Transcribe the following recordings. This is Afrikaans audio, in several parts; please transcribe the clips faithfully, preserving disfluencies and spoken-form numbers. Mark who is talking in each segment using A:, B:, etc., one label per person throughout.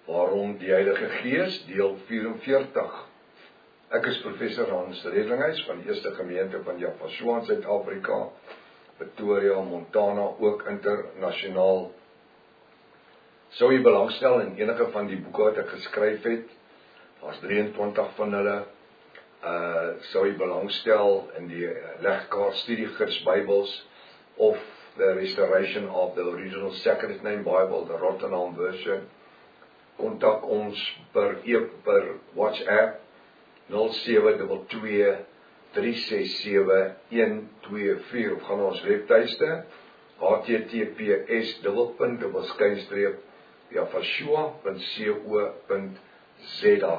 A: Waarom die Heilige Gees, deel vyf-en-veertig. Ek is professor Hans Redlinghuis van die Eerste Gemeente van Japasua in Suid-Afrika, Pretoria, Montana, ook internasionaal. Sou jy belangstel in enige van die boeke wat ek geskryf het, daar's drieëntwintig van hulle, uh, sou jy belangstel in die legkaart studiegids Bybels, of The Restoration of the Original Sacred Name Bible, the Rotterdam version, kontak ons per, e per WhatsApp nul sewe twee twee drie ses sewe een twee vier of gaan ons webtuiste h t t p s dubbelpunt dubbel skynstreep japasua punt co punt z a.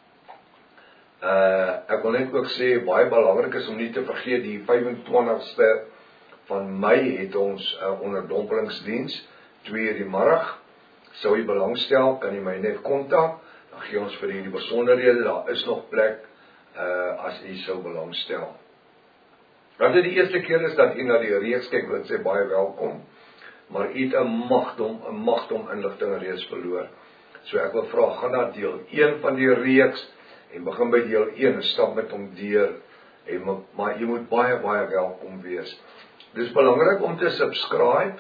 A: Uh, ek wil net ook sê, baie belangrik is om nie te vergeet, die vyf-en-twintigste van Mei het ons uh, onderdompelingsdiens, twee uur die middag. Sou jy belangstel, kan jy my net kontak, dan gee ons vir die besonderhede, daar is nog plek, uh, as jy sou belangstel. Dat dit die eerste keer is dat jy na die reeks kyk, wil sê baie welkom, maar jy het 'n magdom, 'n magdom inligting reeds verloor. So ek wil vra, gaan na deel een van die reeks, en begin by deel een, en stap met hom deur, en, maar jy moet baie, baie welkom wees. Dit is belangrik om te subscribe,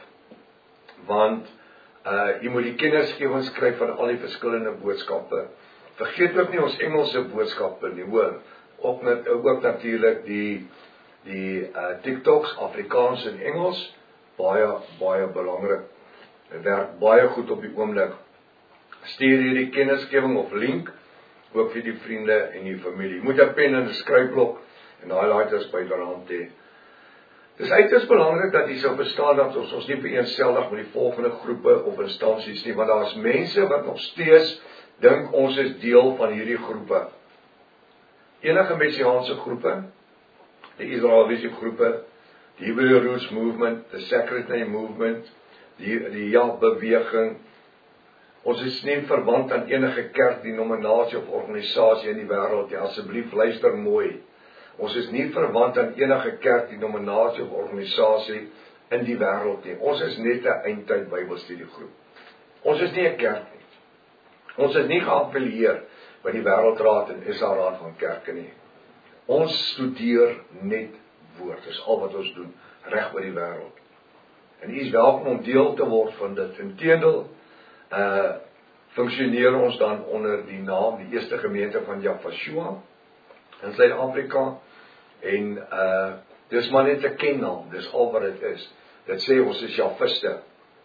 A: want uh, jy moet die kennisgewings kry van al die verskillende boodskappe. Vergeet ook nie ons Engelse boodskappe nie, hoor. Ook, met, ook natuurlijk die, die uh, TikToks, Afrikaans en Engels, baie, baie belangrik. Het werk baie goed op die oomblik. Stuur hierdie kennisgewing of link, ook vir die vriende en die familie. Jy moet 'n pen en 'n skryfblok en highlighters byderhand hê. Dis uiters belangrik dat jy sou verstaan dat ons ons nie vereenseldig met die volgende groepe of instansies nie, want daar is mense wat nog steeds dink ons is deel van hierdie groepe. Enige messiaanse groepe, die Israel Visie groepe, die Hebrew Roots Movement, the Sacred Name Movement, die, die Ja-beweging, ons is nie verwant aan enige kerk, denominasie of organisasie in die wêreld nie, asseblief luister mooi. Ons is nie verwant aan enige kerk, denominasie of organisasie in die wêreld nie. Ons is net 'n eindtyd Bybelstudiegroep. Ons is nie 'n kerk nie. Ons is nie geaffilieer by die Wêreldraad en Israel Raad van Kerke nie. Ons studeer net woord, dis al wat ons doen, reg oor die wêreld. En u is welkom om deel te word van dit. Inteendeel, uh, funksioneer ons dan onder die naam, die Eerste Gemeente van Japasua in Suid-Afrika, en uh, dis maar net 'n kennaam, dis al wat dit is. Dit sê ons is Javiste.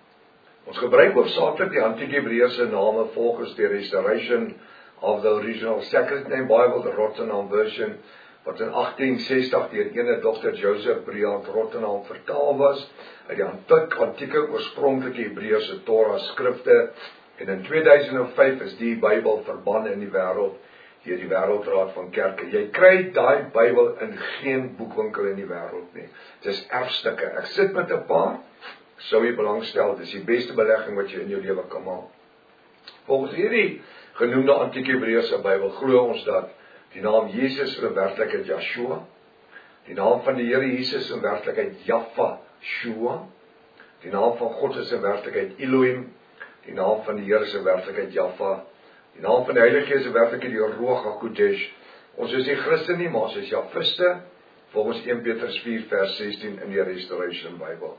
A: Ons gebruik hoofsaaklik die Antiek-Hebreëse name volgens die Restoration of the Original Sacred Name Bible, the Rotterdam version, wat in agtien sestig deur ene dokter Joseph Briand Rotterdam vertaal was, uit die antieke, antieke oorspronklike Hebreëse Torah skrifte, en in tweeduisend vyf is die Bybel verban in die wêreld, deur die Wêreldraad van Kerke. Jy kry daai Bybel in geen boekwinkel in die wêreld nie. Dit is erfstukke. Ek sit met 'n paar, sou jy belangstel, dis die beste belegging wat jy in jou lewe kan maak. Volgens hierdie genoemde Antieke Hebreëse Bybel glo ons dat die naam Jesus in werklikheid Yeshua, die naam van die Here Jesus in werklikheid Jahva-Shua, die naam van God is in werklikheid Elohim, die naam van die Here is in werklikheid Jahva, die naam van die Heilige Gees is in werklikheid die Ruach HaKodesh. Ons is nie Christen nie, maar ons is Javiste, volgens Eerste Petrus vier vers sestien in die Restoration Bybel.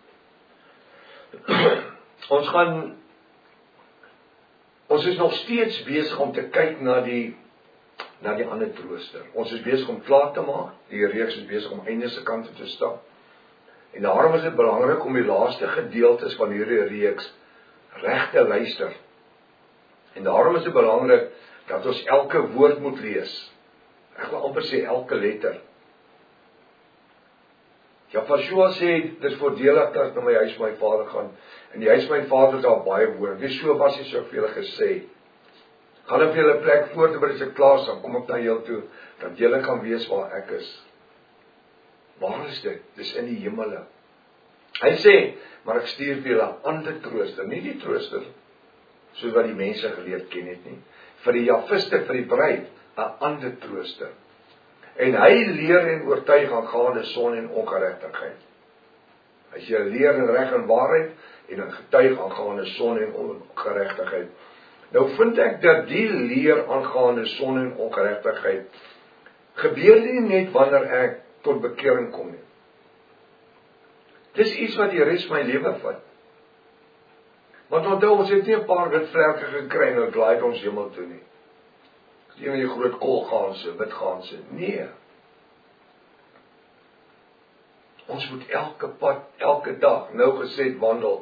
A: Ons gaan Ons is nog steeds besig om te kyk na die na die ander trooster. Ons is besig om klaar te maak, die reeks is besig om einde se kant te stap. En daarom is dit belangrik om die laaste gedeeltes van hierdie reeks reg te luister. En daarom is dit belangrik dat ons elke woord moet lees. Ek wil amper sê elke letter. Japasua sê, dis voordelig dat na my huis my vader gaan. En die huis my vader is daar baie woord. Dis so was hy soveel gesê. Gaan op julle plek voor te bring, as ek klaar is, dan kom ek na julle toe, dat julle kan weet waar ek is. Waar is dit? Dis in die hemele. Hy sê, maar ek stuur vir julle 'n ander trooster, nie die trooster, soos wat die mense geleerd ken het nie. Vir die Javiste, vir die bruid, 'n ander trooster. En hy leer en oortuig aangaande sonde en ongeregtigheid. As jy leer in reg en waarheid, en dan getuig aangaande sonde en ongeregtigheid. Nou vind ek dat die leer aangaande sonde en ongeregtigheid gebeur nie net wanneer ek tot bekering kom nie. Dis iets wat die res my lewe vat. Want onthou, ons het nie 'n paar wit vlerke gekry en dit laai ons hemel toe nie. Dis een van die groot koolgaanse, wit gaanse. Nee. Ons moet elke pad, elke dag, nou gesed wandel.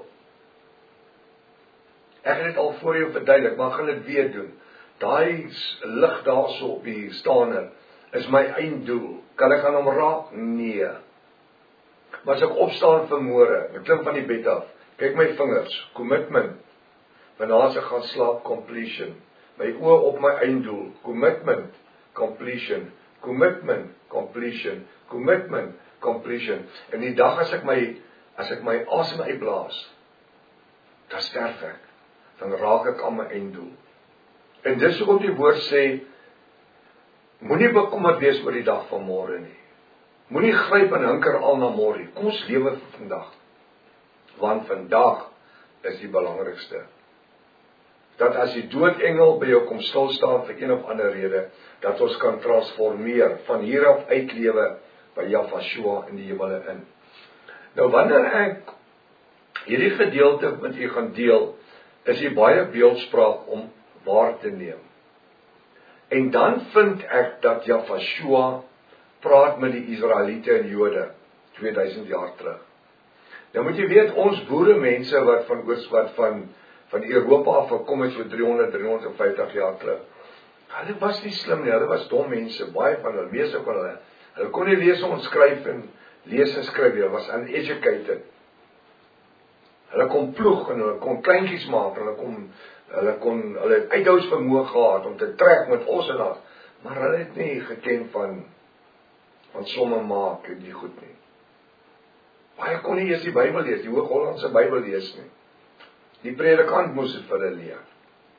A: Ek het dit al voor jou verduidelik, maar ek gaan dit weer doen. Daai lig daarso op die stander is my einddoel. Kan ek aan hom raak? Nee. Maar as ek opstaan vanmôre, ek klim van die bed af, kyk my vingers, commitment. Wanneer as ek gaan slaap, completion. My oë op my einddoel, commitment, completion, commitment, completion, commitment, completion. En die dag as ek my as ek my asem uitblaas, dan sterf ek. Dan raak ek aan my einddoel. En dis hoekom die woord sê, moenie bekommerd wees oor die dag van môre nie. Moenie gryp en hinker al na môre. Kom ons lewe vir vandag. Want vandag is die belangrikste. Dat as die doodengel by jou kom stil staan vir een of ander rede, dat ons kan transformeer, van hier af uitlewe by Yahshua in die hemele in. Nou wanneer ek hierdie gedeelte met u gaan deel, is hier baie beeldspraak om waar te neem. En dan vind ek dat Yahshua praat met die Israeliete en Jode twee duisend jaar terug. Nou moet jy weet, ons boere mense wat van oos wat van van Europa af gekom het so driehonderd, driehonderd vyftig jaar terug. Hulle was nie slim nie, hulle was dom mense, baie van hulle, meeste van hulle. Hulle kon nie lees en skryf en lees en skryf, hulle was uneducated. Hulle kon ploeg en hulle kon kleintjies maak, hulle kon hulle kon hulle het uithoudsvermoë gehad om te trek met os en dat, maar hulle het nie geken van van somme maak en die goed nie. Baie kon nie eers die Bybel lees, die Hoog-Hollandse Bybel lees nie. Die predikant moes dit vir hulle leer.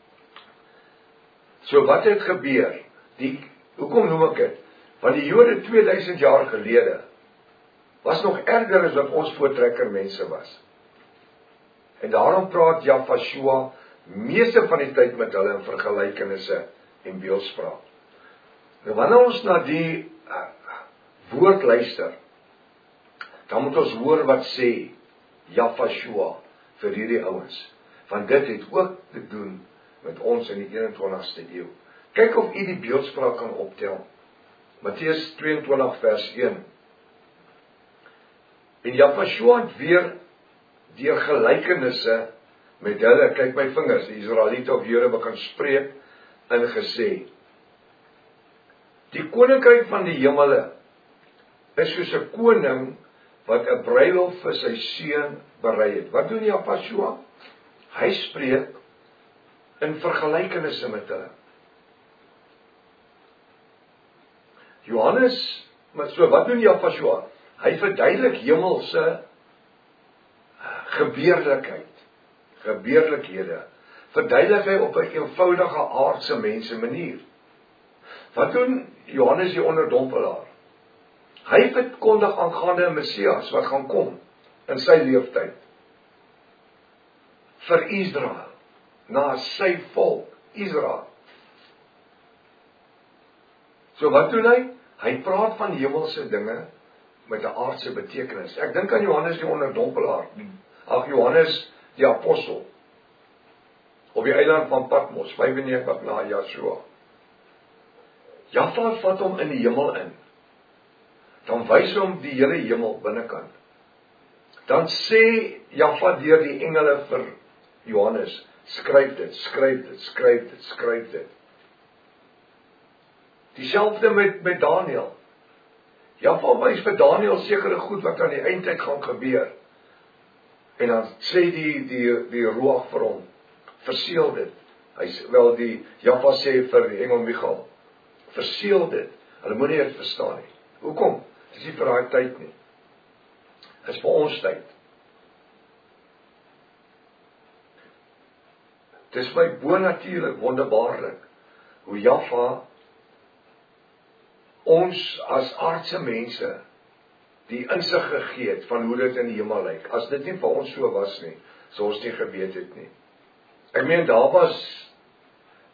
A: So wat het gebeur? Die, hoekom noem ek dit? Want die Jode twee duisend jaar gelede was nog erger as wat ons voortrekker mense was. En daarom praat Yahshua meeste van die tyd met hulle in vergelykenisse en beeldspraak. Nou wanneer ons na die uh, woord luister, dan moet ons hoor wat sê Yahshua vir hierdie ouens. Want dit het ook te doen met ons in die eenentwintigste eeu. Kyk of u die beeldspraak kan optel. Matteus tweeëntwintig vers een. En Yahshua het weer deur gelykenisse met hulle, kyk my vingers, die Israeliete of Jode begin spreek en gesê, die koninkryk van die hemele is soos 'n koning wat 'n bruilof vir sy seun berei het. Wat doen Yahshua? Hy spreek in vergelykenisse met hulle. Johannes, maar so wat doen Yahshua? Hy verduidelik hemelse gebeurlikheid, gebeurlikhede. Verduidelik hy op 'n eenvoudige aardse mense manier. Wat doen Johannes die onderdompelaar? Hy verkondig aangaande 'n Messias wat gaan kom in sy leeftyd. Vir Israel, na sy volk, Israel. So wat doen hy? Hy praat van hemelse dinge met 'n aardse betekenis. Ek dink aan Johannes die onderdompelaar, ag Johannes die apostel, op die eiland van Patmos, vyf en negentig na Yahshua. Jahwe vat hom in die hemel in. Dan wys hom die hele hemel binnekant. Dan sê Jahwe deur die engele vir Johannes, skryf dit, skryf dit, skryf dit, skryf dit. Dieselfde met, met Daniël. Jahwe wys vir Daniël sekere goed wat aan die eindtyd gaan gebeur. En dan sê die, die, die Ruach vir hom, verseël dit. Hy wel die, Jahwe sê vir die engel Michael, verseël dit. Hulle moet nie dit verstaan nie. Hoekom? Dit is nie vir daai tyd nie. Dit is vir ons tyd. Dit is my bonatuurlik, wonderbaarlik, hoe Jahwe ons as aardse mense die insig gegee het van hoe dit in die hemel lyk. As dit nie vir ons so was nie, sou ons nie geweet het nie. Ek meen, daar was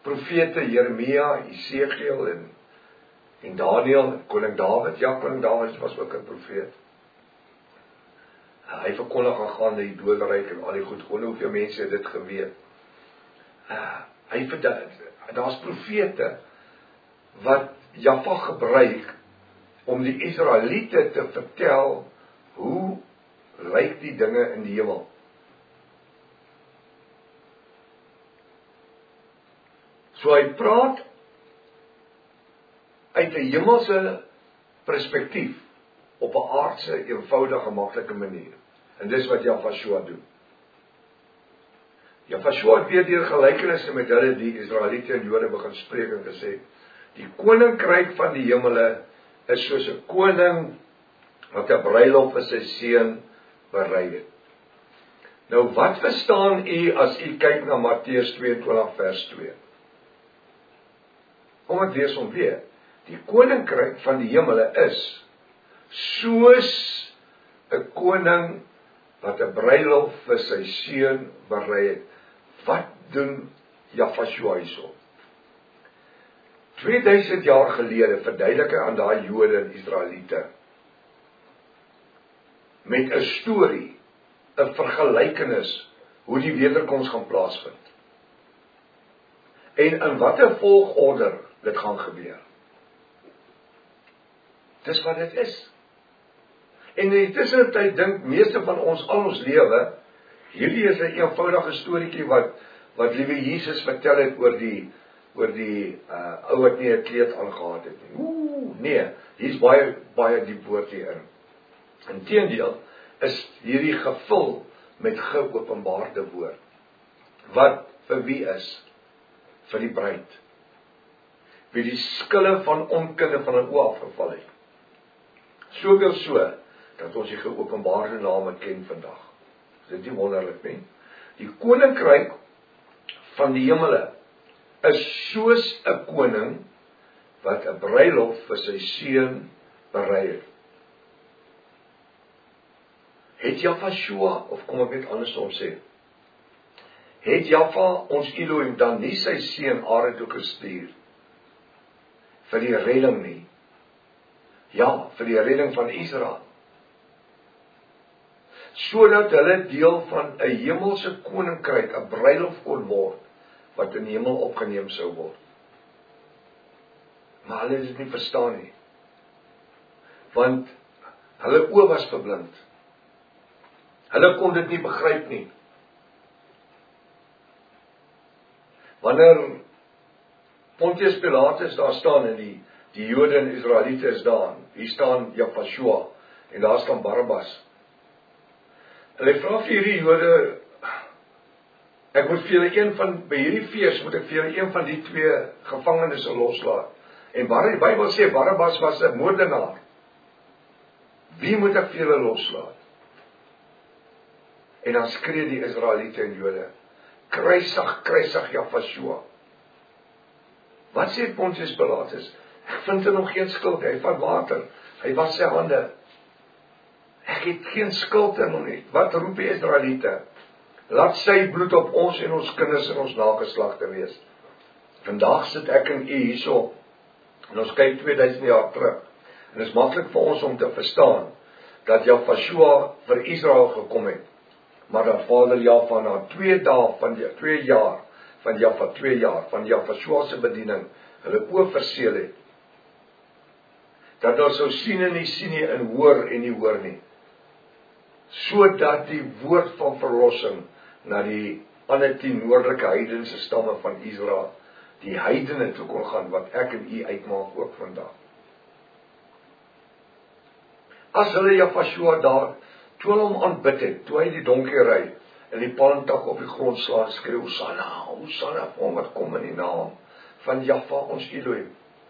A: profete Jeremia, Esegiel en, en Daniel, koning Dawid, ja, koning Dawid was ook 'n profeet. Hy verkondig aangaande die doderyk en al die goed, wonder hoeveel mense het dit geweet. Uh, hy daar's profete wat Jaffa gebruik om die Israeliete te vertel hoe lyk die dinge in die hemel. So hy praat uit 'n hemelse perspektief op 'n aardse, eenvoudige, maklike manier. En dis wat Jafashua doen. Jafashua het weer deur gelykenisse met hulle die Israeliete en Jode begin spreek en gesê, die koninkryk van die hemele is soos 'n koning wat 'n bruilof vir sy seun berei het. Nou wat verstaan u as u kyk na Matteus tweeëntwintig vers twee? Kom ek lees hom weer. Die koninkryk van die hemele is soos 'n koning wat 'n bruilof vir sy seun berei het. Wat doen Jafashua hierso? tweeduisend jaar gelede verduidelik hy aan daai Jode en Israeliete met 'n storie, 'n vergelykenis hoe die wederkoms gaan plaasvind. En in watter volgorde dit gaan gebeur. Dis wat dit is. En in die tussentyd dink meeste van ons al ons lewe, hierdie is 'n eenvoudige storieetjie wat wat liewe Jesus vertel het oor die oor die uh, ou wat nie 'n kleed aangehad het nie. Ooh, nee, hier's baie baie diep woord hierin. Inteendeel is hierdie gevul met geopenbaarde woord. Wat vir wie is? Vir die bruid. Wie die skille van onkunde van 'n oog afgeval het. Soveel so dat ons die geopenbaarde name ken vandag. Is dit nie wonderlik nie? Die koninkryk van die hemele is soos 'n koning wat 'n bruilof vir sy seun berei het. Het Jafashua, of kom ek net andersom sê, het Jaffa ons Elohim dan nie sy seun Are toe gestuur vir die redding nie? Ja, vir die redding van Israel. Sodat hulle deel van 'n hemelse koninkryk, 'n bruilof kon word, wat in die hemel opgeneem sou word. Maar hulle het dit nie verstaan nie. Want hulle oë was verblind. Hulle kon dit nie begryp nie. Wanneer Pontius Pilatus daar staan en die, die Jode en Israeliete is daar, hier staan Jafashua en daar staan Barabbas. En hy vra vir hierdie Jode, ek moet vir julle een van, by hierdie fees moet ek vir julle een van die twee gevangenes loslaat. En die Bybel sê Barabbas was 'n moordenaar. Wie moet ek vir julle loslaat? En dan skree die Israeliete en Jode, kruisig, kruisig Jafashua. Wat sê Pontius Pilatus? Ek vind er nog geen skuld, hy vat water, hy was sy hande. Ek het geen skuld in hom nie. Wat roep die Israeliete? Laat sy bloed op ons en ons kinders en ons nageslagte wees. Vandag sit ek en u hierso, en ons kyk tweeduisend jaar terug. En dit is maklik vir ons om te verstaan, dat Jafashua vir Israel gekom het. Maar dat Vader Jaffa na twee dae van die twee jaar, van Jaffa twee jaar, van Jafashua se bediening, hulle oë verseël het. Dat ons sou sien en nie sien nie, en hoor en nie hoor nie. Sodat die woord van verlossing na die ander tien noordelike heidense stamme van Israel, die heidene toe kon gaan, wat ek en u uitmaak ook vandag. As hulle Jafashua daar, toe hulle hom aanbid het, toe hy die donkie ry, en die palmtak op die grond slaan, skreeu, Hosanna, Hosanna, vir hom wat kom in die naam van Jaffa ons Elohim.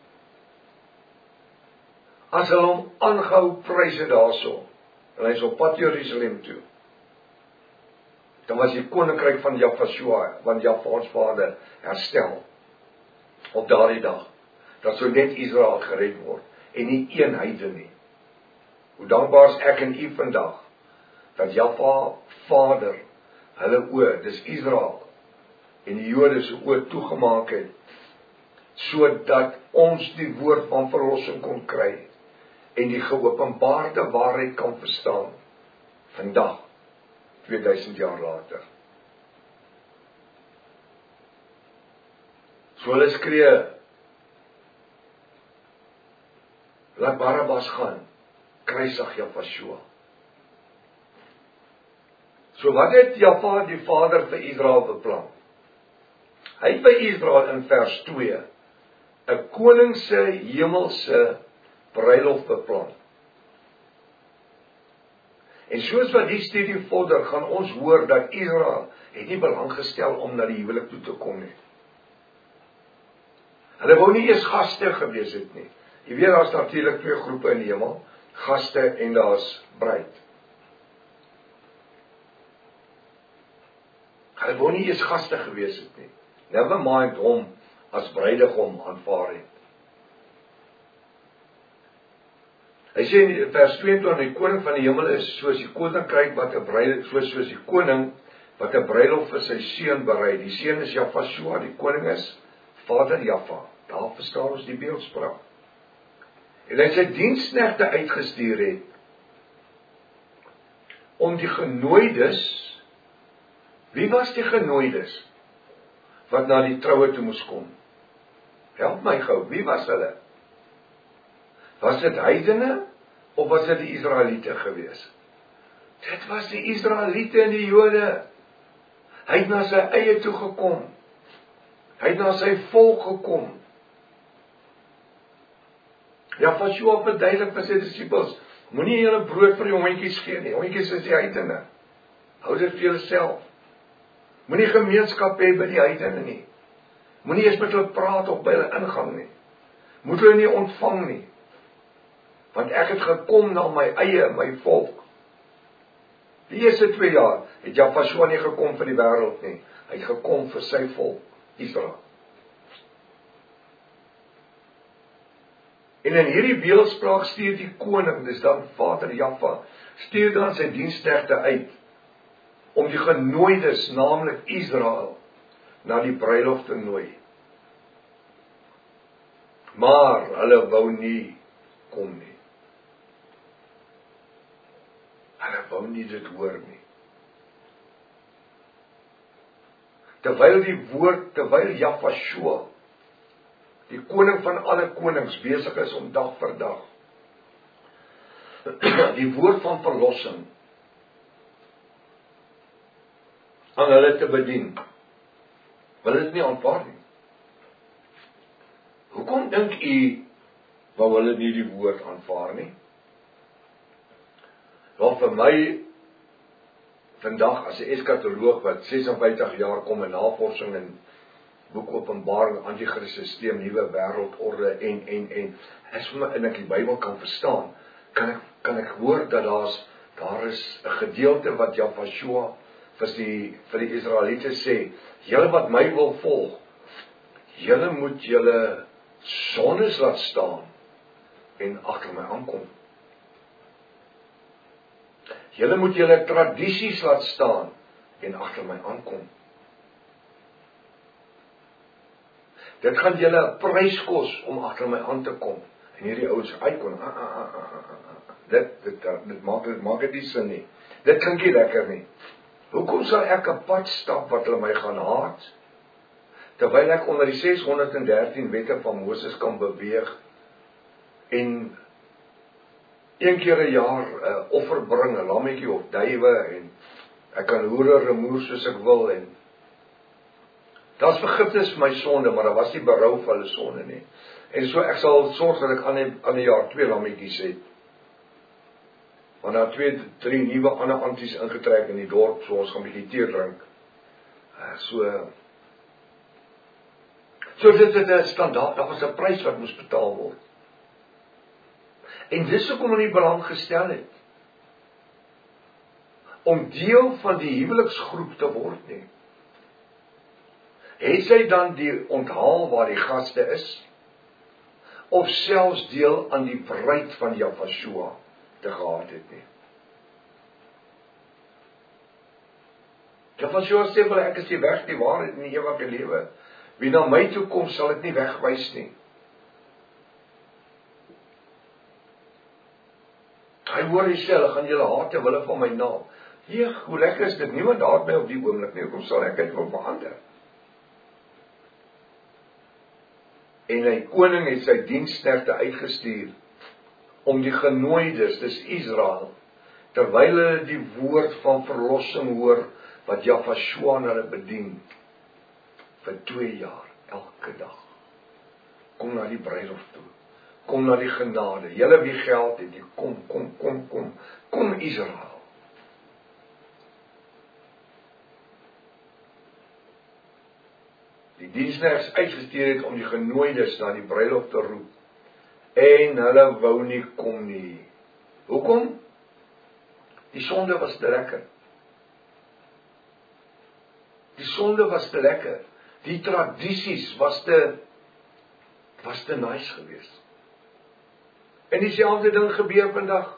A: As hulle hom aangehou prys het daarso, en hy is op pad Jerusalem toe, dan was die koninkryk van Jafashua, van Jaffa ons Vader, herstel, op daardie dag, dat so net Israel gered word, en nie een heiden nie. Hoe dankbaar is ek en u vandag, dat Jaffa Vader, hulle oë, dis Israel, en die Jode se oë toegemaak het, sodat ons die woord van verlossing kon kry en die geopenbaarde waarheid kan verstaan vandag, tweeduisend jaar later. So hulle skree, laat Barabbas gaan, kruisig Jefasjoa. So wat het Jaffa die vader vir Israel beplan? Hy het by Israel in vers twee 'n koningse hemelse bruilof beplan. En soos wat die studie vorder, gaan ons hoor dat Israel het nie belang gestel om na die huwelik toe te kom nie. Hulle wou nie eens gaste gewees het nie. Jy weet, daar's natuurlik twee groepe in die hemel, gaste en daar's bruid. Hulle wou nie eens gaste gewees het nie. Never mind hom as bruidegom aanvaar het. Hy sê in vers tweeëntwintig, die koning van die hemel is soos die koninkryk wat 'n bruilof, soos soos die koning wat 'n bruilof vir sy seun berei. Die seun is Jefasjoa, die koning is vader Jaffa. Daar verstaan ons die beeldspraak. En hy sy diensknegte uitgestuur het om die genooides, wie was die genooides wat na die troue toe moes kom? Help my gou, wie was hulle? Was dit heidene of was dit die Israeliete gewees? Dit was die Israeliete en die Jode. Hy het na sy eie toe gekom. Hy het na sy volk gekom. Jefasjoa verduidelik vir sy disippels, moenie julle brood vir die hondjies gee nie. Hondjies is die heidene. Hou dit vir julleself. Moenie gemeenskap hê by die heidene nie. Moenie eens met hulle praat of by hulle ingang nie. Moet hulle nie ontvang nie. Want ek het gekom na my eie, my volk. Die eerste twee jaar het Jefasjoa nie gekom vir die wêreld nie. Hy het gekom vir sy volk, Israel. En in hierdie beeldspraak stuur die koning, dis dan vader Jaffa, stuur dan sy diensknegte uit om die genooides, naamlik Israel, na die bruilof te nooi. Maar hulle wou nie kom nie. Hulle wou nie dit hoor nie. Terwyl die woord, terwyl Jefasjoa, die koning van alle konings, besig is om dag vir dag die woord van verlossing aan hulle te bedien, wil dit nie aanvaar nie. Hoekom dink u wou hulle nie die woord aanvaar nie? Wel, vir my vandag as 'n eskatoloog wat sesenvyftig jaar kom in navorsing en boek Openbaring, Anti-Christus-sisteem, nuwe wêreldorde en en en as vir my en ek die Bybel kan verstaan, kan ek kan ek hoor dat daar's daar is 'n gedeelte wat Jefasjoa vir die vir die Israeliete sê, julle wat my wil volg, julle moet julle sondes laat staan en agter my aankom. Julle moet julle tradisies laat staan en agter my aankom. Dit gaan julle 'n prys kos om agter my aan te kom. En hierdie ouens uitkom. Ah, ah, ah, ah, ah. Dit dit dit maak dit maak dit nie sin nie. Dit klink nie lekker nie. Hoekom sal ek 'n pad stap wat hulle my gaan haat, terwyl ek onder die ses honderd en dertien wette van Moses kan beweeg en een keer 'n jaar 'n uh, offer bring, 'n lammetjie of duwe, en ek kan hoere remoer soos ek wil, en daar's vergifnis vir my sonde, maar daar was nie berou vir hulle sonde nie. En so ek sal sorg dat ek aan die, aan die jaar twee lammetjies het. Want daar twee, drie nuwe ander anties ingetrek in die dorp, so ons gaan 'n bietjie tee drink. Uh, so So dit is 'n standaard, daar was 'n prys wat moes betaal word. En dis hoekom hulle nie belang gestel het om deel van die huweliksgroep te word nie. Het sy dan die onthaal waar die gaste is, of selfs deel aan die bruid van Jefasjoa te gehad het nie. Jefasjoa sê wel, ek is die weg, die waarheid en die ewige lewe. Wie na my toe kom, sal dit nie wegwys nie. Hy hoor hy sê, hulle gaan julle haat ter wille van my naam. Jeeg, hoe lekker is dit, niemand haat my op die oomblik nie, hoekom sal ek dit wil verander? En hy koning het sy diensknegte uitgestuur, om die genooides, dis Israel, terwyl hulle die woord van verlossing hoor, wat Jafashua hulle bedien, vir twee jaar, elke dag. Kom na die bruilof toe. Kom na die genade. Julle wie geld het, die kom, kom, kom, kom. Kom Israel. Die diensknegt uitgestuur het om die genooides na die bruilof te roep. En hulle wou nie kom nie. Hoekom? Die sonde was te lekker. Die sonde was te lekker. Die tradisies was te was te nice geweest. En dieselfde ding gebeur vandag.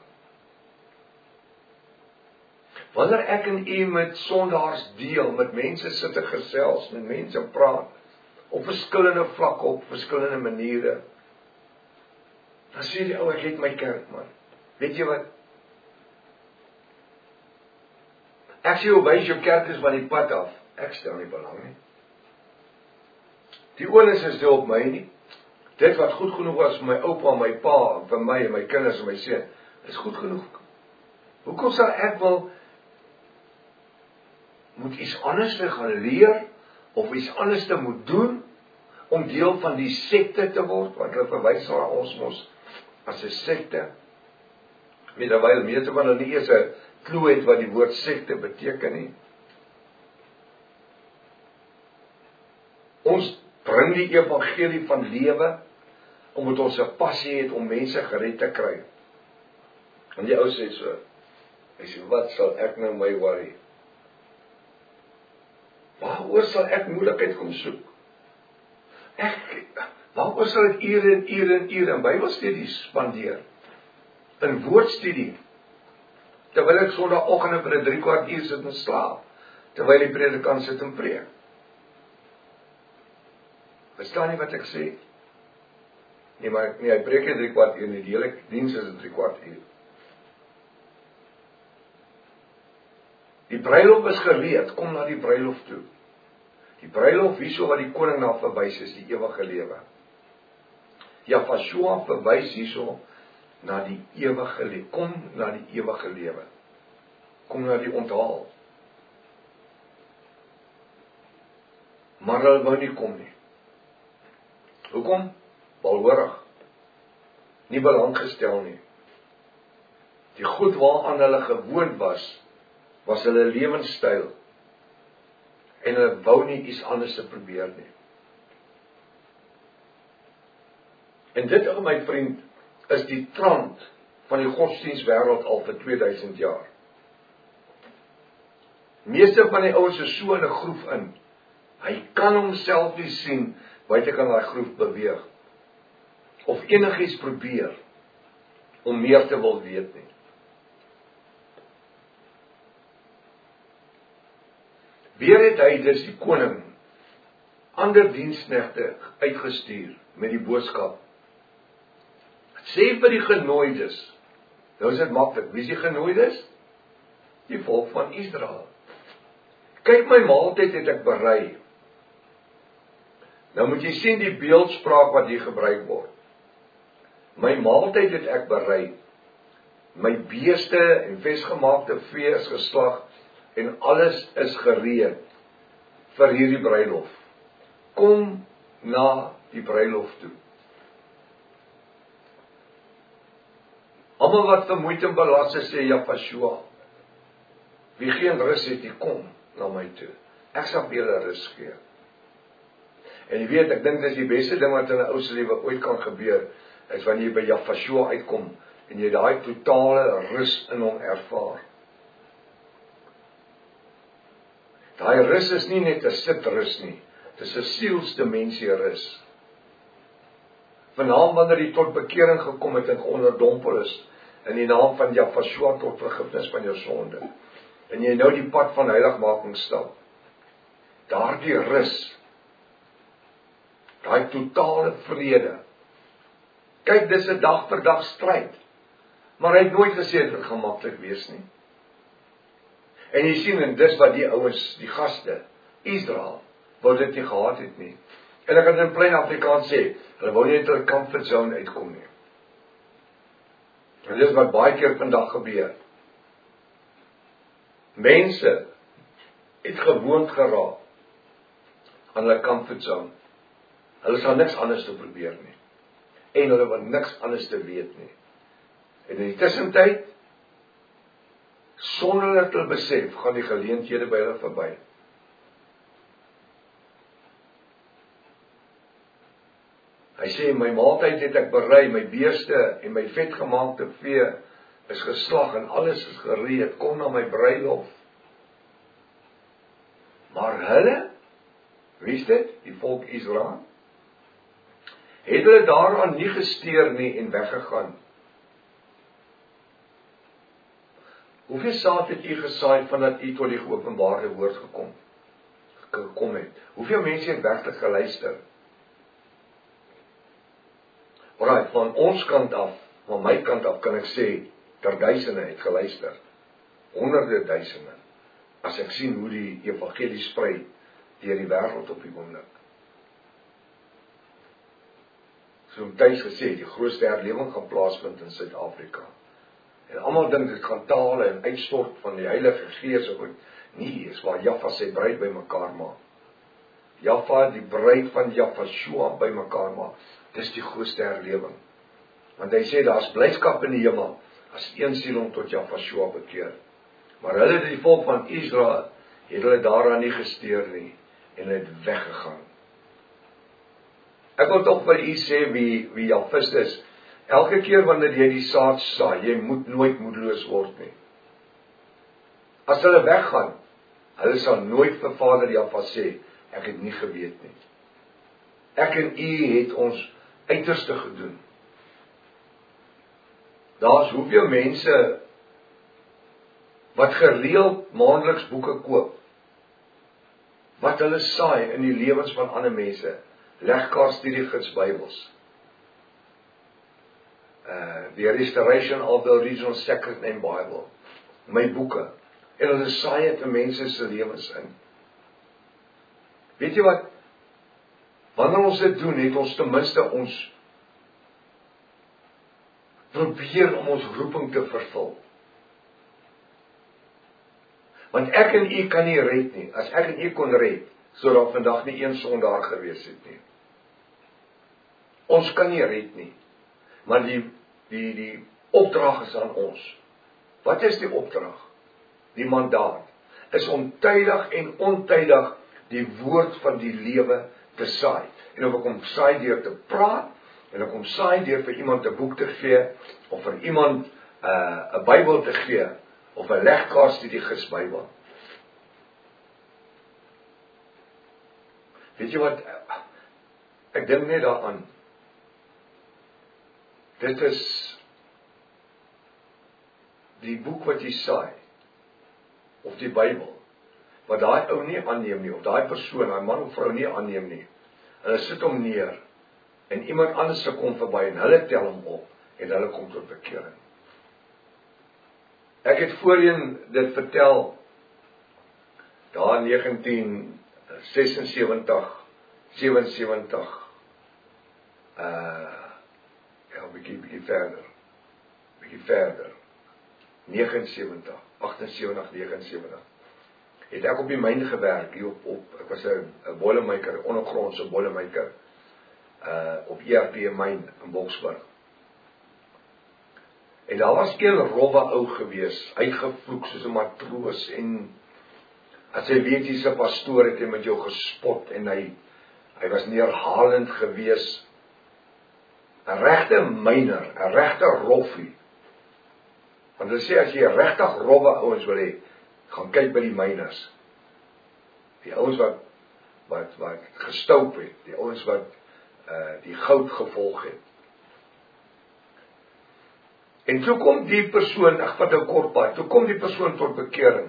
A: Wanneer ek en u met sondaars deel, met mense sit te gesels, met mense praat, op verskillende vlakke, op verskillende maniere, dan sê die ou, ek het my kerk, man. Weet jy wat? Ek sê, hoe wys jou kerk is van die pad af? Ek stel nie belang nie. Die onus is nie op my nie. Dit wat goed genoeg was vir my oupa, my pa, vir my en my kinders en my seun, is goed genoeg. Hoekom sal ek wil moet iets anders te gaan leer, of iets anders te moet doen, om deel van die sekte te word, want hulle verwys na ons mos as 'n sekte, terwyl meeste van hulle nie eers 'n klou het wat die woord sekte beteken nie. Ons bring die evangelie van lewe, omdat ons 'n passie het om mense gered te kry. En die ou sê so, hy sê, wat sal ek nou my worry? Waaroor sal ek moeilikheid kom soek? Ek, waaroor sal ek ure en ure en ure in Bybelstudies spandeer? In woordstudie, terwyl ek sondagoggend vir 'n drie kwart uur sit en slaap, terwyl die predikant sit en preek. Verstaan nie wat ek sê? Nee, maar nee, hy preek nie drie kwart uur nie, die hele diens is drie kwart uur. Die bruilof is gereed, kom na die bruilof toe. Die bruilof, hierso wat die koning na verwys is, die ewige lewe. Jafashua verwys hierso na die ewige lewe. Kom na die ewige lewe. Kom na die onthaal. Maar hulle wou nie kom nie. Hoekom? Balhoorig. Nie belang gestel nie. Die goed waaraan hulle gewoond was, was hulle lewenstyl. En hulle wou nie iets anders te probeer nie. En dit, my vriend, is die trant van die godsdienstwêreld al vir tweeduisend jaar. Meeste van die ouens is so in 'n groef in. Hy kan homself nie sien buite kan daai groef beweeg. Of enigiets probeer om meer te wil weet nie. Weer het hy dus die koning ander diensknegte uitgestuur met die boodskap. Sê vir die genooides, nou is dit maklik, wie is die genooides? Die volk van Israel. Kyk, my maaltyd het ek berei. Nou moet jy sien die beeldspraak wat hier gebruik word. My maaltyd het ek berei. My beeste en vesgemaakte vee is geslag en alles is gereed vir hierdie bruilof. Kom na die bruilof toe. Almal wat vermoeid en belas is, sê Jafashua, wie geen rus het, die kom na my toe. Ek sal vir julle rus gee. En jy weet, ek dink dis die beste ding wat in 'n ou se lewe ooit kan gebeur, is wanneer jy by Jafashua uitkom en jy daai totale rus in hom ervaar. Daai rus is nie net 'n sitrus nie, dis 'n sielsdimensie rus. Vanaand wanneer jy tot bekering gekom het en onderdompel is in die naam van Jafashua tot vergifnis van jou sonde, en jy nou die pad van heiligmaking stap, daardie rus Daai totale vrede. Kyk, dis 'n dag vir dag stryd. Maar hy het nooit gesê dit gaan maklik wees nie. En jy sien, en dis wat die ouens, die gaste, Israel, wou dit nie gehad het nie. En ek kan in plain Afrikaans sê, hulle wou nie uit hulle comfort zone uitkom nie. En dis wat baie keer vandag gebeur. Mense het gewoond geraak aan hulle comfort zone. Hulle sal niks anders te probeer nie. En hulle wil niks anders te weet nie. En in die tussentyd, sonder dat hulle besef, gaan die geleenthede by hulle verby. Hy sê, my maaltyd het ek berei, my beeste en my vetgemaakte vee is geslag en alles is gereed, kom na my bruilof. Maar hulle, wie is dit? Die volk Israel, het hulle daaraan nie gesteer nie en weggegaan. Hoeveel saad het u gesaai vandat u tot die geopenbaarde woord gekom, gekom het? Hoeveel mense het werklik geluister? Alright, van ons kant af, van my kant af kan ek sê, ter duisende het geluister. Honderde duisende. As ek sien hoe die evangelie sprei deur die wêreld op die oomblik. So Matthys gesê, die grootste herlewing gaan plaasvind in Suid-Afrika. En almal dink dit gaan tale en uitstort van die Heilige Gees of nie, is waar Jaffa sy bruid bymekaar maak. Jaffa, die bruid van Jafashua bymekaar maak. Dis die grootste herlewing. Want hy sê, daar is blydskap in die hemel, as een siel om tot Jafashua bekeer. Maar hulle, die volk van Israel, het hulle daaraan nie gesteer nie, en het weggegaan. Ek wil toch vir u sê wie, wie Jafist is. Elke keer wanneer jy die saad saai, jy moet nooit moedeloos word nie. As hulle weggaan, hulle sal nooit vir Vader Jaffa sê, ek het nie geweet nie. Ek en u het ons uiterste gedoen. Daar is hoeveel mense wat gereeld maandeliks boeke koop, wat hulle saai in die lewens van ander mense, legkaartstudiegids Bybels, uh, The Restoration of the Original Sacred Name Bible, my boeke, en hulle saai het in mense se lewens in. Weet jy wat, wanneer ons dit doen, het ons ten minste ons probeer om ons roeping te vervul. Want ek en u kan nie red nie. As ek en u kon red, sou daar vandag nie een sondaar gewees het nie. Ons kan nie red nie. Maar die, die, die opdrag is aan ons. Wat is die opdrag? Die mandaat is om tydig en ontydig die woord van die lewe te saai. En of ek om saai deur te praat, en ek om saai deur vir iemand 'n boek te gee, of vir iemand 'n uh, Bybel te gee, of 'n legkaartstudiegids Bybel. Weet jy wat, ek dink net daaraan, dit is die boek wat jy saai, of die Bybel, wat daai ou nie aanneem nie, of daai persoon, daai man of vrou nie aanneem nie, hulle sit hom neer, en iemand anders se kom verby, en hulle tel hom op, en hulle kom tot bekering. Ek het voorheen dit vertel, daar in negentien sesensewentig, sewensewentig, uh, ja, bykie, bykie verder, bykie verder, negensewentig, agtensewentig, negensewentig, het ek op die myn gewerk, hier op, op ek was 'n boilemaker, ondergrondse boilemaker, uh, op E R P myn in Boksburg. En daar was een rowwe ou gewees, uitgevloek soos 'n matroos, en as hy weet hy's 'n pastoor, het hy met jou gespot, en hy, hy was neerhalend gewees, 'n regte myner, 'n regte roffie. Want hulle sê, as jy 'n regtig rowwe ouens wil hê, gaan kyk by die myners. Die ouens wat, wat, wat gestoup het, die ouens wat uh, die goud gevolg het. En toe kom die persoon, ek vat 'n kort pad, toe kom die persoon tot bekering.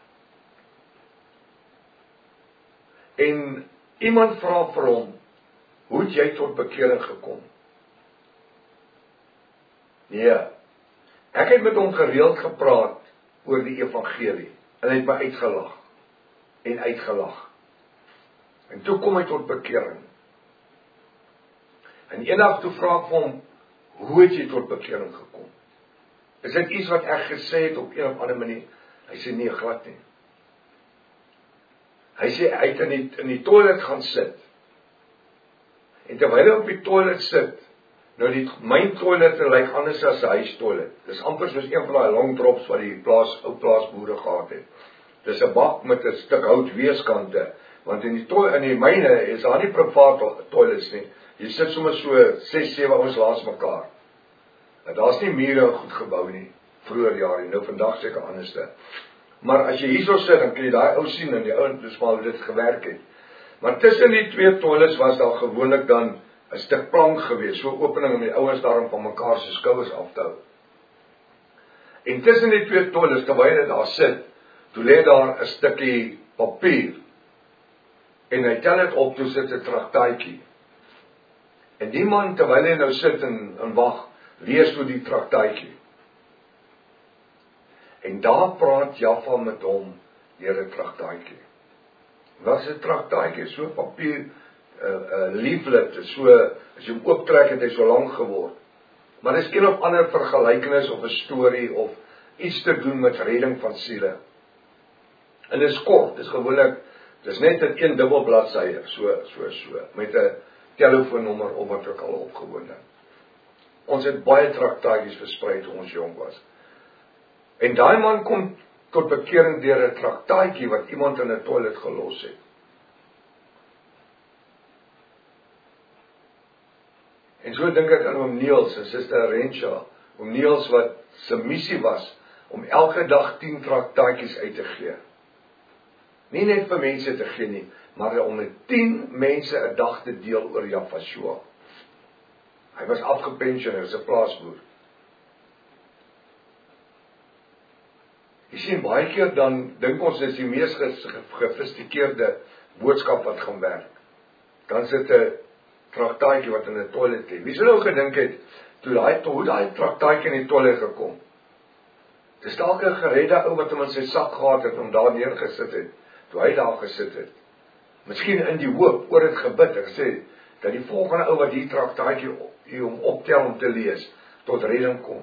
A: En iemand vra vir hom, Hoe het jy tot bekering gekom? Nee, ek het met hom gereeld gepraat oor die evangelie, en hy het my uitgelag, en uitgelag. En toe kom hy tot bekering. En eendag toe vra ek vir hom, hoe het jy tot bekering gekom? Is dit iets wat ek gesê het op een of ander manier? Hy sê nee, glad nie. Hy sê, hy het in die, in die toilet gaan sit. En terwyl hy op die toilet sit, nou die, my toilet lyk anders as 'n huistoilet. Dis amper soos een van daai long drops wat die plaas, ou plaasboere gehad het. Dis 'n bak met 'n stuk hout weeskante, want in die toilet, in die myne is daar nie privaat toilets nie. Jy sit sommer so ses, sewe ouens langs mekaar. En daar's nie mure goed gebou nie, vroeër jare, nou vandag seker anderste. Maar as jy hierso sit, dan kan jy daai ou sien en die ouens dis maar hoe dit gewerk het. Maar tussen die twee toilets was daar gewoonlik dan 'n stuk plank gewees, so 'n opening om die ouens daarom van mekaar se skouers af te hou. En tussen die twee toilets, terwyl hy daar sit, toe lê daar 'n stukkie papier. En hy tel dit op, toe sit 'n traktaatjie. En die man, terwyl hy nou sit en, en wag, lees toe die traktaatjie. En daar praat Jaffa met hom deur 'n traktaatjie. Wat is 'n traktaatjie? So papier, 'n uh, uh, leaflet, so, as jy hom ooptrek het hy so lank geword. Maar dis een of ander vergelykenis of 'n storie of iets te doen met redding van siele. En dit is kort, dit is gewoonlik, dit is net 'n een dubbel bladsye, so, so, so, met 'n telefoonnommer of wat ook al opgewoonde. Ons het baie traktaatjies versprei toe ons jong was. En daai man kom tot bekering deur 'n traktaatjie wat iemand in 'n toilet gelos het. En so dink ek aan oom Niels en suster Rensha, oom Niels wat se missie was om elke dag tien traktaatjies uit te gee. Nie net vir mense te gee nie, maar om met tien mense 'n dag te deel oor Jaffa. Hy was afgepensioneer, as 'n plaasboer. Jy sien, baie keer dan dink ons dis die mees gesofistikeerde boodskap wat gaan werk. Dan sit 'n traktaatjie wat in 'n toilet lê. Wie sou nou gedink het toe daai toe daai traktaatjie in die toilet gekom? Dis dalk 'n geredde ou wat hom in sy sak gehad het om daar neergesit het, toe hy daar gesit het. Miskien in die hoop oor dit gebid en gesê dat die volgende ou wat die traktaatjie hier om optel om te lees tot redding kom.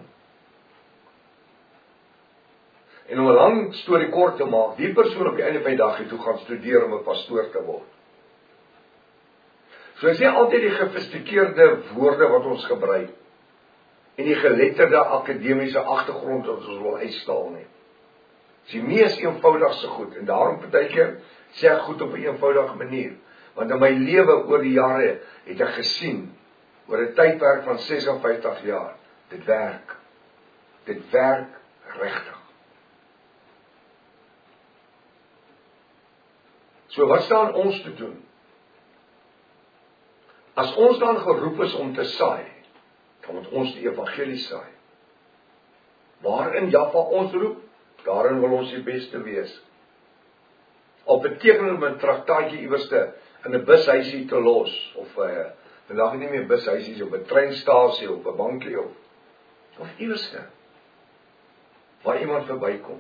A: En om 'n lang storie kort te maak, die persoon op die einde van die dag het toe gaan studeer om 'n pastoor te word. So is nie altyd die gefistikeerde woorde wat ons gebruik en die geletterde akademiese agtergrond wat ons wil uitstaal nie. Dis die mees eenvoudigste goed en daarom partykeer sê ek goed op 'n eenvoudige manier, want in my lewe oor die jare het ek gesien oor 'n tydperk van ses en vyftig jaar, dit werk. Dit werk regtig. So wat staan ons te doen? As ons dan geroep is om te saai, dan moet ons die evangelie saai. Waarin Jaffa ons roep, daarin wil ons die beste wees. Al beteken om 'n traktaatjie iewerste in 'n bushuisie te los, of uh, vandag nie meer bushuisies, op 'n treinstasie, of 'n bankie, of, of iewerste, waar iemand verbykom.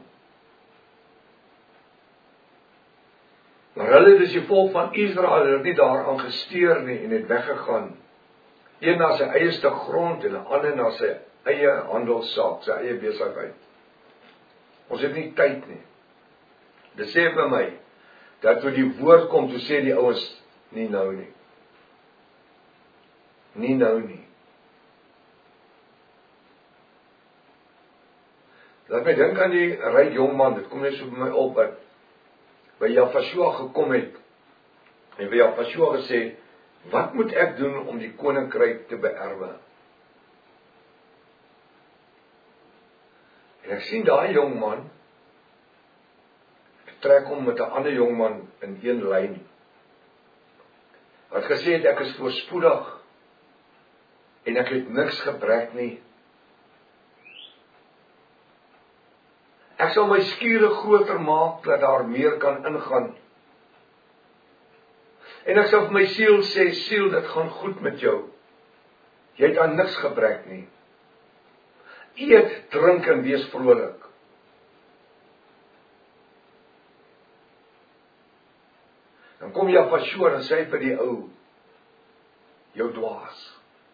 A: Maar hulle, dis die volk van Israel, hulle het nie daaraan gesteer nie en het weggegaan. Een na sy eie stuk grond en 'n ander na sy eie handelssaak, sy eie besigheid. Ons het nie tyd nie. Dit sê vir my, dat toe die woord kom, toe sê die ouens, nie nou nie. Nie nou nie. Laat my dink aan die ryk jongman, dit kom net so by my op, wat by Jaffa gekom het, en by Jaffa gesê, wat moet ek doen om die koninkryk te beerwe? En ek sien daai jongman, trek hom met 'n ander jongman in een lyn, wat gesê het, ek is voorspoedig, en ek het niks gebrek nie. Ek sal my skure groter maak, dat daar meer kan ingaan. En ek sal vir my siel sê, siel, dit gaan goed met jou. Jy het aan niks gebrek nie. Eet, drink en wees vrolik. Dan kom Jafashua en sê vir die ou, jou dwaas.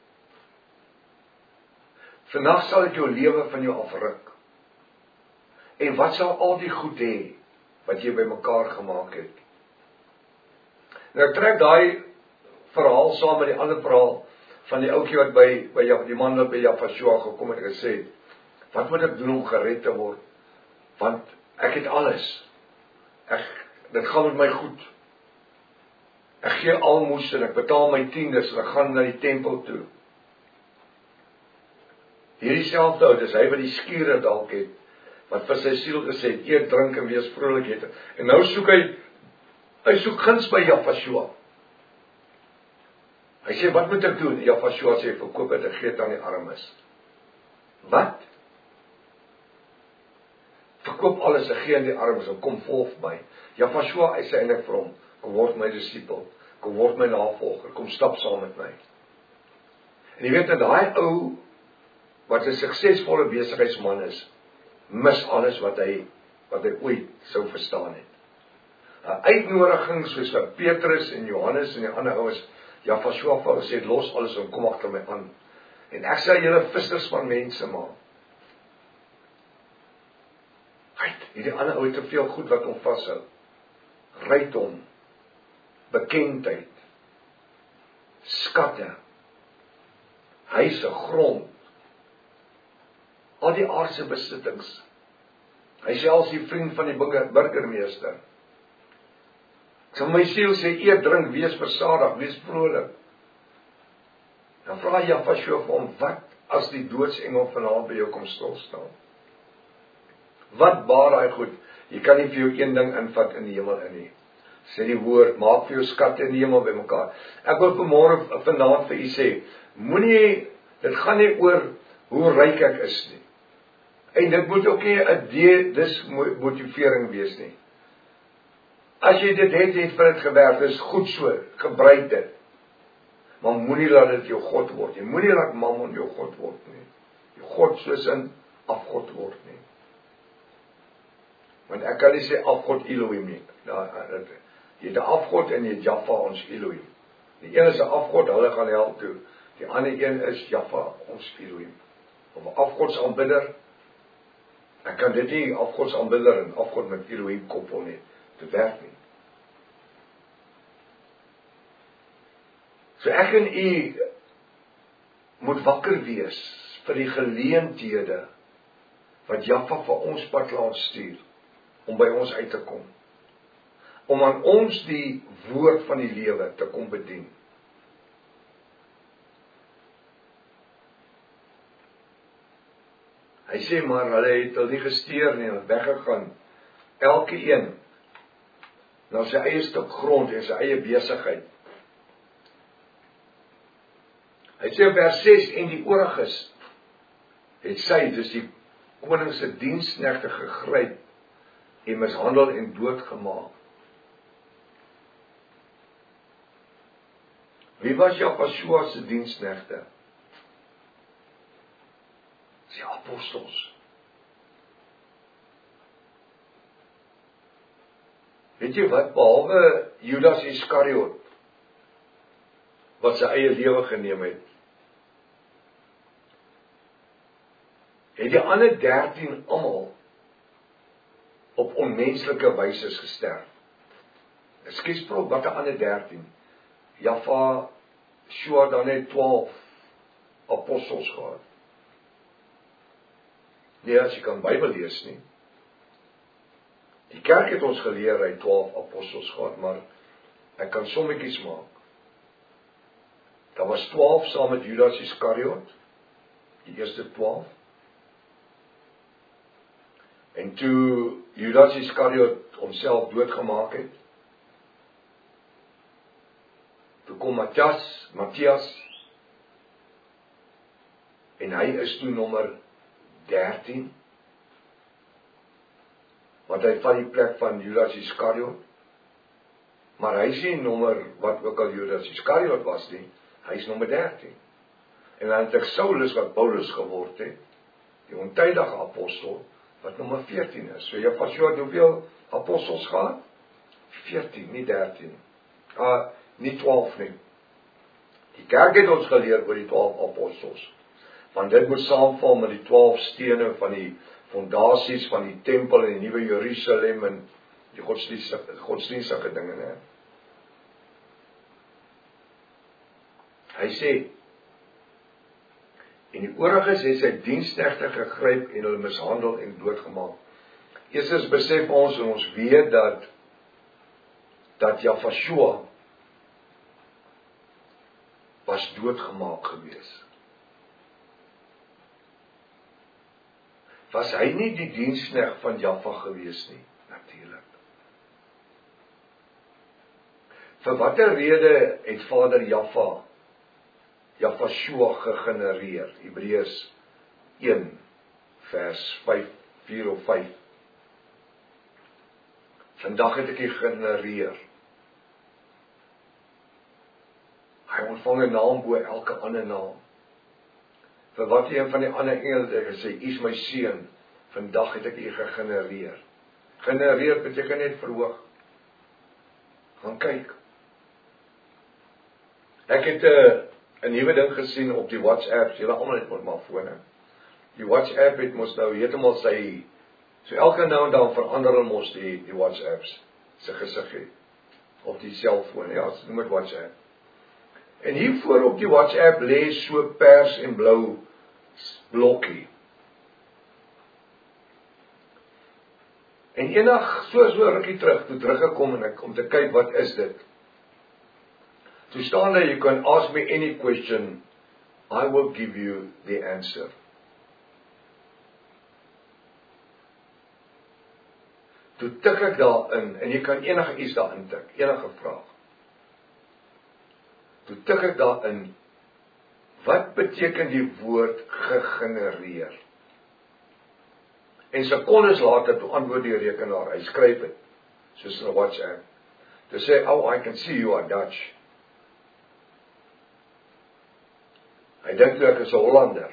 A: Vandag sal ek jou lewe van jou afruk. En wat sal al die goed hê, wat jy bymekaar gemaak het? Nou ek trek daai verhaal saam met die ander verhaal, van die ouetjie wat by, by die man wat by Jafashua gekom het en gesê, wat moet ek doen om gered te word? Want ek het alles. Ek, dit gaan met my goed. Ek gee almoes en ek betaal my tiendes en ek gaan na die tempel toe. Hierdie selfde ou, dis hy wat die skure dalk het, wat vir sy siel gesê het, eet, drink en wees vrolik het. En nou soek hy, hy soek guns by Jafashua. Hy sê, wat moet ek doen? Jafashua sê, verkoop het en gee het aan die armes. Wat? Verkoop alles en gee aan die armes en kom volg my. Jafashua, hy sê eintlik vir hom, kom word my disipel, kom word my navolger, kom stap saam met my. En jy weet dat daai ou, wat 'n suksesvolle besigheidsman is, mis alles wat hy, wat hy ooit sou verstaan het. 'n Uitnodiging soos vir Petrus en Johannes en die ander ouens, Jafashua vir hulle sê, los alles en kom agter my aan. En ek sê julle vissers van mense maak. Right, hierdie ander ou het te veel goed wat hom vashou. Rykdom, bekendheid, skatte, huise, grond, al die aardse besittings. Hy selfs die vriend van die burgemeester. Ek sal my siel sê, eet, drink, wees versadig, wees vrolik. Dan vra Jafashua vir hom, wat as die doodsengel vanaand by jou kom stilstaan? Wat baar hy goed? Jy kan nie vir jou een ding invat in die hemel in nie. Sê die woord, maak vir jou skatte in die hemel by mekaar. Ek wil vanmôre vanaand vir u sê, moenie, dit gaan nie oor hoe ryk ek is nie. En dit moet ook nie 'n dismotivering wees nie. As jy dit het, het vir dit gewerk, dis goed so, gebruik dit. Maar moenie laat dit jou God word nie. Moenie laat mammon jou God word nie. Jou God soos in afgod word nie. Want ek kan nie sê afgod Elohim nie. Nou, jy het 'n afgod en jy het Jaffa ons Elohim. Die een is 'n afgod, hulle gaan hel toe. Die ander een is Jaffa ons Elohim. Of 'n afgodsaanbidder. Ek kan dit nie afgodsaanbidder en afgod met Elohim koppel nie. Dit werk nie. So ek en u moet wakker wees vir die geleenthede wat Jaffa vir ons pad laat stuur om by ons uit te kom. Om aan ons die woord van die lewe te kom bedien. Hy sê maar, hulle het hulle nie gesteer nie, hulle weggegaan. Elke een na sy eie stuk grond en sy eie besigheid. Hy sê in vers ses, en die ooriges het sy, dus die koning se diensknegte gegryp en mishandel en doodgemaak. Wie was Jafashua se diensknegte? Die apostels. Weet jy wat, behalwe Judas Iskariot, wat sy eie lewe geneem het, het die ander dertien almal op onmenslike wyse gesterf. Ekskuus bro, wat 'n ander dertien? Jaffa, Shua dan het twaalf apostels gehad. Nee, as jy kan Bybel lees nie. Die kerk het ons geleer hy twaalf apostels gehad, maar ek kan sommetjies maak. Daar was twaalf saam met Judas Iskariot, die eerste twaalf. En toe Judas Iskariot homself doodgemaak het, toe kom Matthias, Matthias, en hy is toe nommer dertien, want hy vat die plek van Judas Iskariot, Maar hy is nie nommer, wat ook al Judas Iskariot was nie, hy is nommer dertien. En dan het ek Saulus wat Paulus geword het, die ontydige apostel, wat nommer veertien is. So Joshua het hoeveel apostels gehad? veertien, nie dertien. Uh, nie twaalf nie. Die kerk het ons geleer oor die twaalf apostels. Want dit moet saamval met die twaalf stene van die fondasies van die tempel in die nuwe Jerusalem en die godsdienstige, godsdienstige dinge, né? Hy sê, en die ooriges het sy diensknegte gegryp en hulle mishandel en doodgemaak. Eerstens besef ons en ons weet dat dat Joshua was doodgemaak gewees. Was hy nie die diensknegt van Jaffa gewees nie? Natuurlik. Vir watter rede het vader Jaffa Joshua gegenereer? Hebreërs een vers vyf, vier of vyf. Vandag het ek hy gegenereer. Hy ontvang 'n naam bo elke ander naam. Vir wat een van die ander engele het gesê, "U is my seun, vandag het ek u gegenereer." Genereer beteken net verhoog. Gaan kyk. Ek het 'n uh, 'n nuwe ding gesien op die WhatsApp, julle almal het mos maar fone. Die WhatsApp het mos nou heeltemal sy, so elke nou en dan verander hulle mos die die WhatsApps se gesiggie op die selfoon, ja, so noem dit WhatsApp. En hier voor op die WhatsApp lê so pers en blou blokkie. En eendag, so so rukkie terug, toe teruggekom en ek om te kyk wat is dit. Toe staan daar, you can ask me any question, I will give you the answer. Toe tik ek daarin, en jy kan enige iets daarin tik, enige vraag. Toe tik ek daarin, wat beteken die woord gegenereer? En sekondes later, toe antwoord die rekenaar, hy skryf het, soos in 'n WhatsApp. Toe sê, oh, I can see you are Dutch. Hy dink toe ek is 'n Hollander.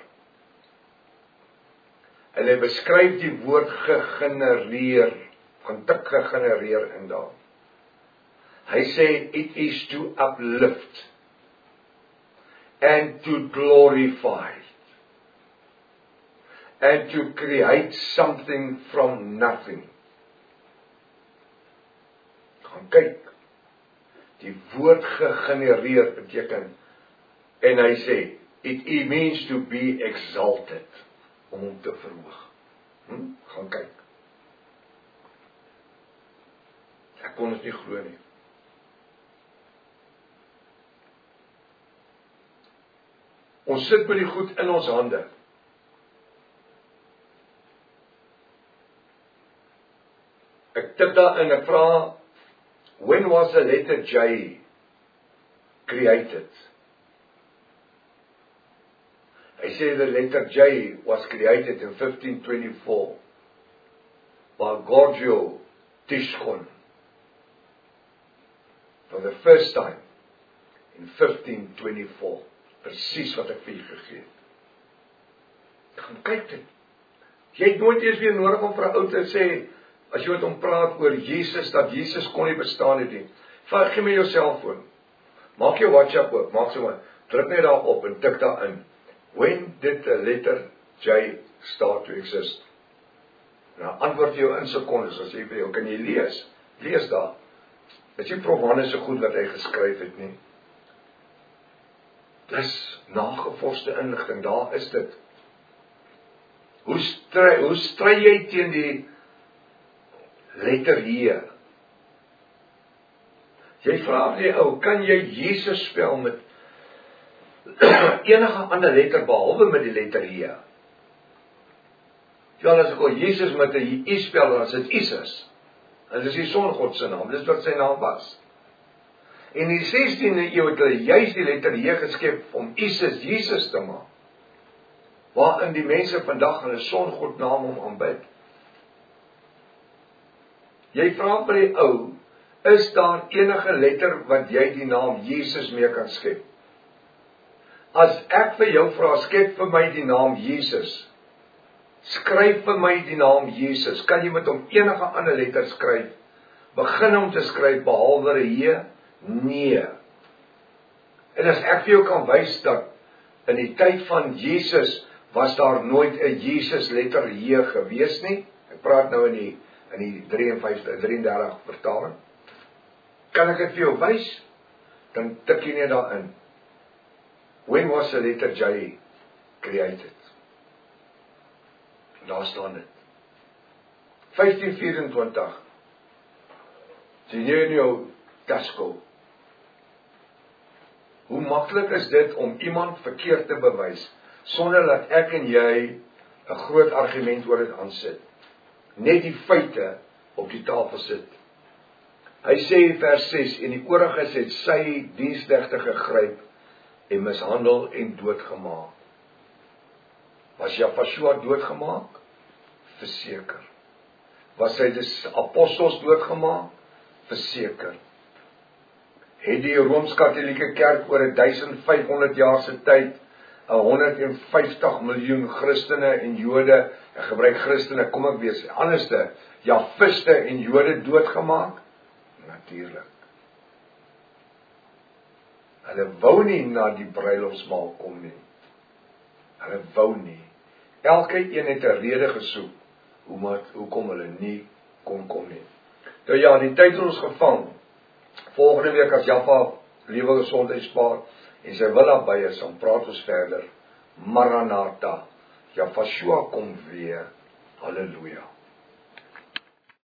A: En hy beskryf die woord gegenereer, van tik gegenereer in daar. Hy sê, it is to uplift, and to glorify, and to create something from nothing. Gaan kyk, die woord gegenereer beteken, en hy sê, it, it means to be exalted, om hom te verhoog. Hm? Gaan kyk. Ek kon ons nie glo nie. Ons sit met die goed in ons hande. Ek tik daar in, ek vra, when was the letter J created? Hy sê the letter J was created in fifteen twenty-four by Giorgio Tischon. For the first time in fifteen twenty-four. Presies wat ek vir jy gegee het. Gaan kyk dit. Jy het nooit eens weer nodig om vir 'n ou te sê, as jy met hom praat oor Jesus, dat Jesus kon nie bestaan het nie. Vat gee my jou selfoon. Maak jou WhatsApp oop, maak so maar. Druk net daarop en tik daarin. When did the letter J start to exist? Nou antwoord jou in sekondes as jy wil. Kan jy lees? Lees daar. Is nie Prof Hannes so goed wat hy geskryf het nie. Dis nagevorsde inligting, daar is dit. Hoe stry, hoe stry jy teen die letter J? Jy vra die ou, kan jy Jesus spel met enige ander letter behalwe met die letter J? Ja, as ek al Jesus met 'n I spel, dan is dit Isus. En dis die Son God se naam, dis wat sy naam was. En in die sestiende eeu het hulle juist die letter J geskep om Isus Jesus te maak. Waarin die mense vandag hulle Son God naam om aanbid. Jy vra by die ou, Is daar enige letter wat jy die naam Jesus mee kan skep? As ek vir jou vra, skep vir my die naam Jesus. Skryf vir my die naam Jesus. Kan jy met hom enige ander letter skryf? Begin om te skryf behalwe 'n J? Nee. En as ek vir jou kan wys dat in die tyd van Jesus was daar nooit 'n Jesus letter J gewees nie. Ek praat nou in die in die vyf drie vyf drie vertaling. Kan ek dit vir jou wys? Dan tik jy net daarin. When was the letter J created? Daar staan dit. vyftien vyf-en-twintig. Sien jy in jou Tasco? Hoe maklik is dit om iemand verkeerd te bewys, sonder dat ek en jy 'n groot argument oor dit aansit. Net die feite op die tafel sit. Hy sê in vers ses, en die ooriges het sy diensknegte gegryp en mishandel en doodgemaak. Was Jafashua doodgemaak? Verseker. Was hy die apostels doodgemaak? Verseker. Het die Rooms-Katolieke Kerk oor duisendvyfhonderd jaar se tyd honderd en vyftig miljoen Christene en Jode, ek gebruik Christene, kom ek wees anderste, Jafiste en Jode doodgemaak? Natuurlik. Hulle wou nie na die bruilofsmaal kom nie. Hulle wou nie. Elke een het 'n rede gesoek hoe hoekom hulle nie kon kom nie. Nou ja, die tyd het ons gevang. Volgende week as Jaffa lewe gesondheid spaar en sy wil daarby is, dan praat ons verder. Maranatha. Jafashua kom weer. Halleluja.